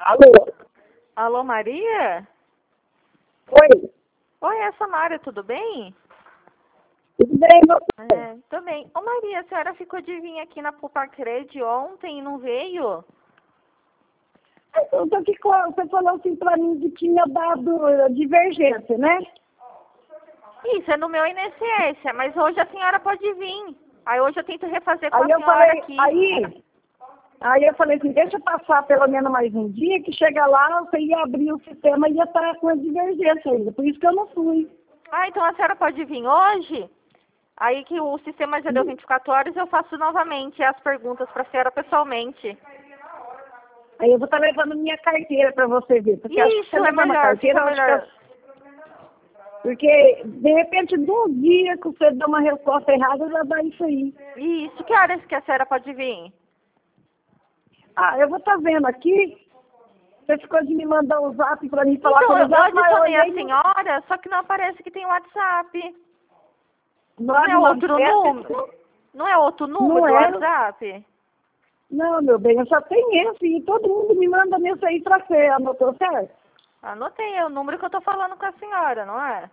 Alô? Alô, Maria? Oi? Oi, é a Samara, tudo bem? Tudo bem, você? Tô bem. Ô, Maria, a senhora ficou de vir aqui na Pupacred ontem e não veio? Eu tô aqui com você falou assim pra mim que tinha dado divergência, né? Isso, é no meu INSS, mas hoje a senhora pode vir. Aí hoje eu tento refazer com Aí a eu senhora falei, aqui. aí eu falei assim, deixa eu passar pelo menos mais um dia, que chega lá, você ia abrir o sistema e ia estar com a divergência ainda. Por isso que eu não fui. Ah, então a senhora pode vir hoje? Aí que o sistema já deu 24 horas, eu faço novamente as perguntas para a senhora pessoalmente. Aí eu vou estar levando minha carteira para você ver. Porque acho que Isso, você é levando a melhor, carteira, fica eu acho melhor. porque, de repente, de um dia que você dá uma resposta errada, já dá isso aí. Isso, que horas que a senhora pode vir? Ah, eu vou estar vendo aqui. Você ficou de me mandar um zap para mim falar Então, pelo eu zap, mas eu adicionei a olhei no senhora, só que não aparece que tem WhatsApp. Não é outro 997. número? Não é outro número Não do é? WhatsApp? Não, meu bem, eu só tenho esse e todo mundo me manda nisso aí para você. Anotou certo? Anotei, é o número que eu tô falando com a senhora, não é?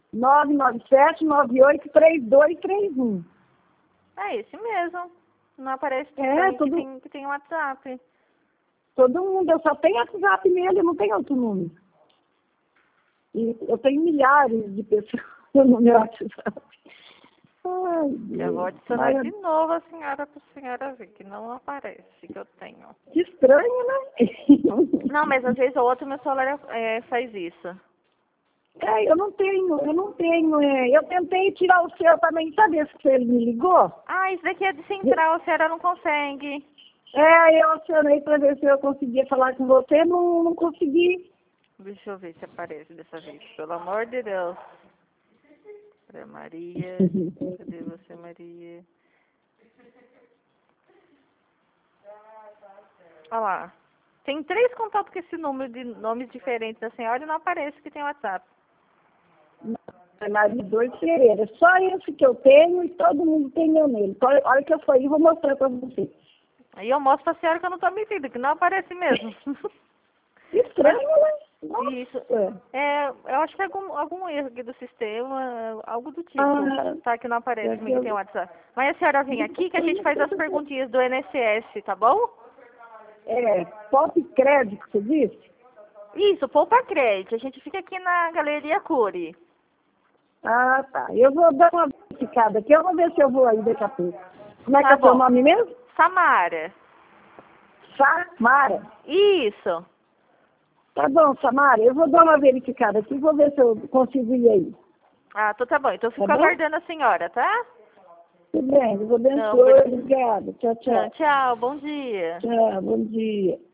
997-983231. É esse mesmo. Não aparece pra É, mim todo, que tem WhatsApp. todo mundo, eu só tenho WhatsApp nele, eu não tenho outro número. E eu tenho milhares de pessoas no meu WhatsApp. Ai, Eu vou Deus. adicionar Mas de novo a senhora pra senhora ver que não aparece que eu tenho. que estranho, né? Não, mas às vezes o outro meu celular faz isso. É, eu tentei tirar o seu também, sabe esse que ele me ligou? Ah, isso daqui é de central, a senhora não consegue. É, eu acionei para ver se eu conseguia falar com você, não consegui. Deixa eu ver se aparece dessa vez, pelo amor de Deus. Cadê Maria? Cadê você, Maria? Olha lá. Tem 3 contatos com esse número de nomes diferentes da senhora e não aparece que tem WhatsApp. Maria Dor Pereira, só esse que eu tenho e todo mundo tem meu nele. Então, a hora que eu for aí, vou mostrar para você. Aí eu mostro pra senhora que eu não tô mentindo, que não aparece mesmo. Que estranho, né? Nossa. Isso. Eu acho que é algum erro aqui do sistema, algo do tipo. Ah, Tá, que não aparece é como que é que tem eu... WhatsApp. Mas a senhora vem aqui que a gente faz as perguntinhas do INSS, tá bom? É, Pop Crédito, você disse? Isso, Poupa Crédito. A gente fica aqui na Galeria Cury. Ah, tá. Eu vou dar uma verificada aqui, eu vou ver se eu vou aí daqui a pouco. Como é que Tá é seu bom. nome mesmo? Samara. Samara. Isso. Tá bom, Samara, eu vou dar uma verificada aqui, vou ver se eu consigo ir aí. Ah, então tá bom. Então eu Tá fico bom? aguardando a senhora, tá? Tudo bem, Deus Não, abençoe, obrigada. Tchau, não, tchau. tchau, bom dia. Tchau, bom dia.